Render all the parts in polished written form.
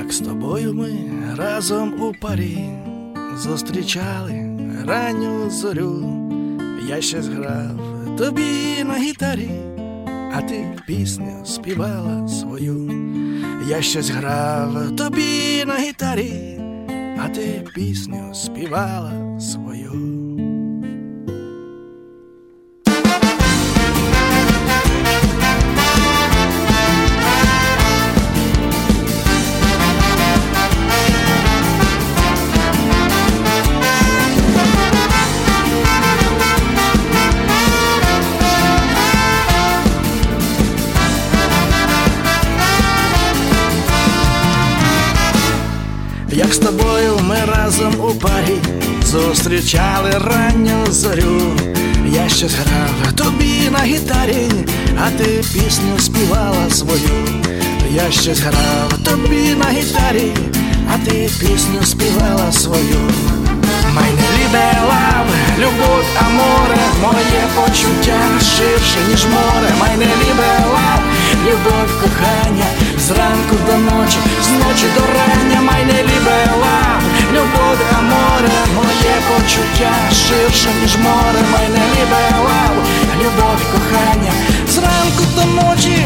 Як з тобою ми разом у парі зустрічали ранню зорю, я щось грав тобі на гітарі, а ти пісню співала свою. Я щось грав тобі на гітарі, а ти пісню співала свою. Як з тобою ми разом у парі зустрічали ранню зорю, я щось грав тобі на гітарі, а ти пісню співала свою. Я щось грав тобі на гітарі, а ти пісню співала свою. Meine Liebe Love, любов, аморе, моє почуття ширше, ніж море. Meine Liebe Love, любов, кохання, зранку до ночі, з ночі до рання. Meine Liebe Love, любов, аморе, моє почуття ширше, ніж море. Meine Liebe Love, любов, кохання, зранку до ночі.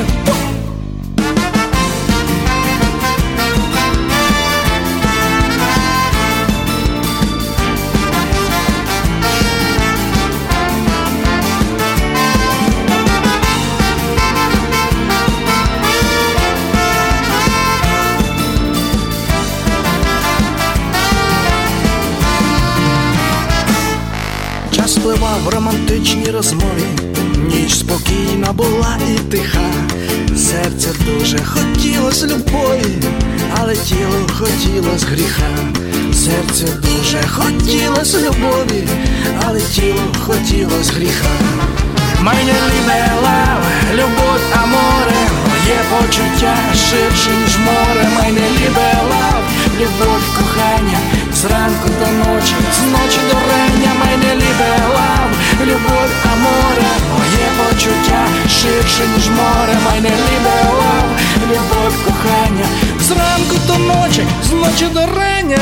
Час спливав в романтичній розмові, ніч спокійна була і тиха. Серце дуже хотілось любові, але тіло хотілось гріха. Серце дуже хотілось любові, але тіло хотілось гріха. Meine Liebe Love, любов, аморе, моє почуття ширше, ніж море. Meine Liebe Love, любов, кохання, зранку до ночі, з ночі до рання. Meine Liebe Love, любов, аморе, моє почуття ширше, ніж море. Meine Liebe Love, любов, кохання, зранку до ночі, з ночі до рання.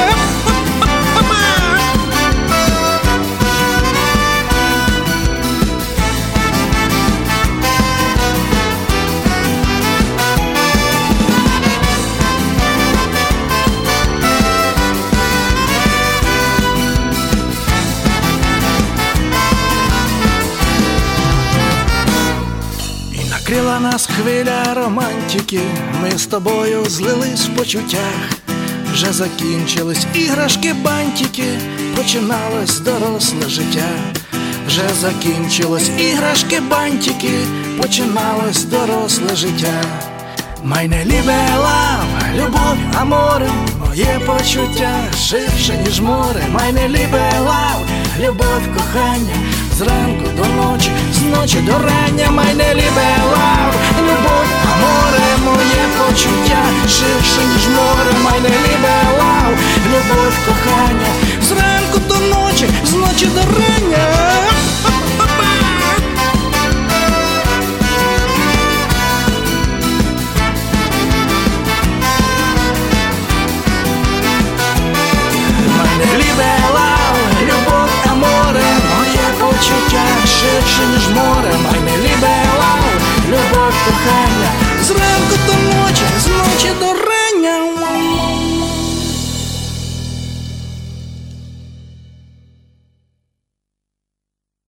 Накрила нас хвиля романтики, ми з тобою злились в почуттях. Вже закінчились іграшки, бантики, починалось доросле життя. Вже закінчилось іграшки, бантики, починалось доросле життя. Meine Liebe Love, любов, аморе, моє почуття ширше, ніж море. Meine Liebe Love, любов, кохання, зранку до ночі, з ночі до рання. Meine Liebe Love, любов, аморе, моє почуття ширше, ніж море. Meine Liebe Love, любов, кохання, зранку до ночі, з ночі до рання. Ширше, ніж море. Meine Liebe Love, любов, кохання.